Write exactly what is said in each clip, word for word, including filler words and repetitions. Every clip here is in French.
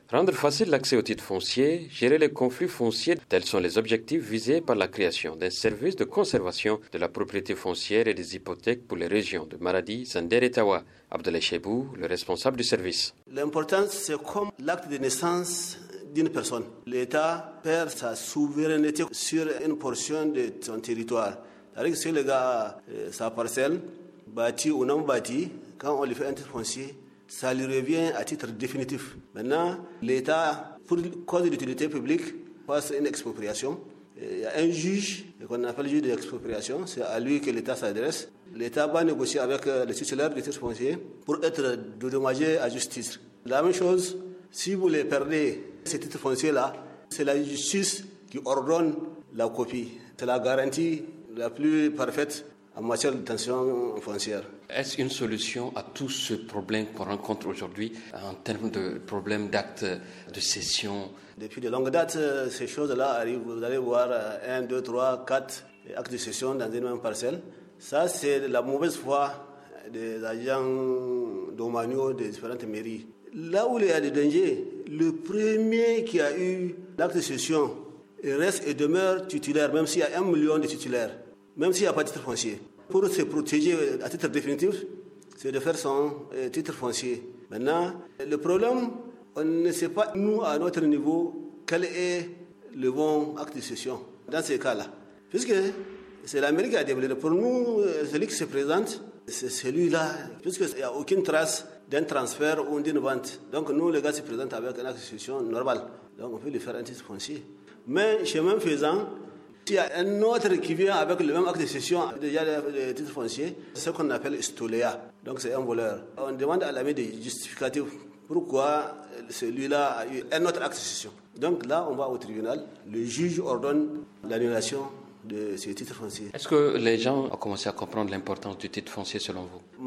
Rendre facile l'accès aux titres fonciers, gérer les conflits fonciers, tels sont les objectifs visés par la création d'un service de conservation de la propriété foncière et des hypothèques pour les régions de Maradi, Zander et Tawa. Abdoulaye Chebou, le responsable du service. L'important, c'est comme l'acte de naissance d'une personne. L'État perd sa souveraineté sur une portion de son territoire. C'est-à-dire que si le gars a sa parcelle, bâtie ou non bâtie, quand on lui fait un titre foncier, ça lui revient à titre définitif. Maintenant, l'État, pour cause d'utilité publique, passe une expropriation. Il y a un juge, qu'on appelle juge d'expropriation, c'est à lui que l'État s'adresse. L'État va négocier avec le titulaire du titre foncier pour être dédommagé à justice. La même chose, si vous les perdez, ces titres fonciers-là, c'est la justice qui ordonne la copie. C'est la garantie la plus parfaite en matière de tension foncière. Est-ce une solution à tout ce problème qu'on rencontre aujourd'hui en termes de problèmes d'actes de cession? Depuis de longues dates, ces choses-là arrivent. Vous allez voir un, deux, trois, quatre actes de cession dans une même parcelle. Ça, c'est la mauvaise foi des agents domaniaux des différentes mairies. Là où il y a des dangers, le premier qui a eu l'acte de cession reste et demeure titulaire, même s'il y a un million de titulaires. Même s'il n'y a pas de titre foncier. Pour se protéger à titre définitif, c'est de faire son euh, titre foncier. Maintenant, le problème, on ne sait pas, nous, à notre niveau, quel est le bon acte de cession dans ces cas-là. Puisque c'est l'Amérique qui a développé. Pour nous, celui qui se présente, c'est celui-là. Puisqu'il n'y a aucune trace d'un transfert ou d'une vente. Donc nous, les gars se présentent avec un acte de cession normal. Donc on peut lui faire un titre foncier. Mais chemin faisant, s'il y a un autre qui vient avec le même acte de cession, déjà le titre foncier, c'est ce qu'on appelle stoléa. Donc c'est un voleur. On demande à l'ami des justificatifs. Pourquoi celui-là a eu un autre acte de cession? Donc là, on va au tribunal. Le juge ordonne l'annulation de ces titres fonciers. Est-ce que les gens ont commencé à comprendre l'importance du titre foncier selon vous?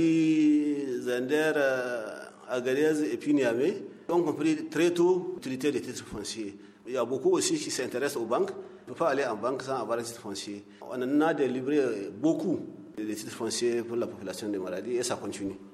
Maradi, Zander, Agadez et puis Niamey ont compris très tôt l'utilité des titres fonciers. Il y a beaucoup aussi qui s'intéressent aux banques. On ne peut pas aller en banque sans avoir un titre foncier. On en a délivré beaucoup de titres fonciers pour la population de Maradi et ça continue.